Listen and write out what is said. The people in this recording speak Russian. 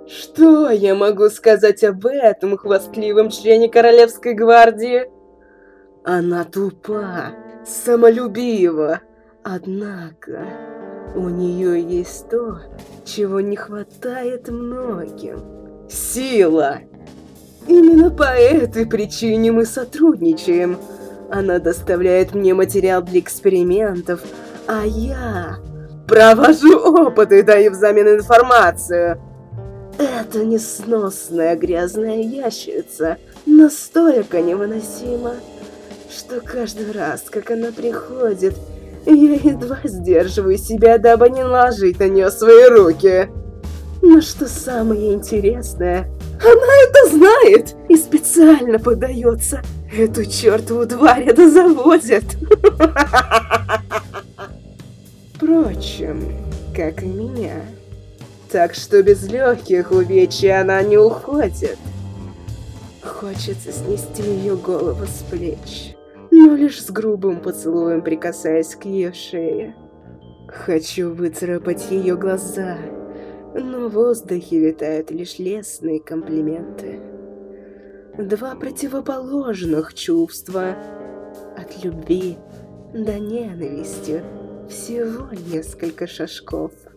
Что я могу сказать об этом хвастливом члене Королевской гвардии? Она тупа, самолюбива, однако у нее есть то, чего не хватает многим – сила. Именно по этой причине мы сотрудничаем. Она доставляет мне материал для экспериментов, а я провожу опыты и даю взамен информацию. Эта несносная грязная ящерица настолько невыносима, что каждый раз, как она приходит, я едва сдерживаю себя, дабы не наложить на нее свои руки. Но что самое интересное, она это знает и специально поддается. Эту чертову тварь это заводит. Впрочем, как и меня. Так что без легких увечий она не уходит. Хочется снести ее голову с плеч, но лишь с грубым поцелуем прикасаясь к ее шее. Хочу выцарапать ее глаза, но в воздухе витают лишь лестные комплименты. Два противоположных чувства. От любви до ненависти всего несколько шажков.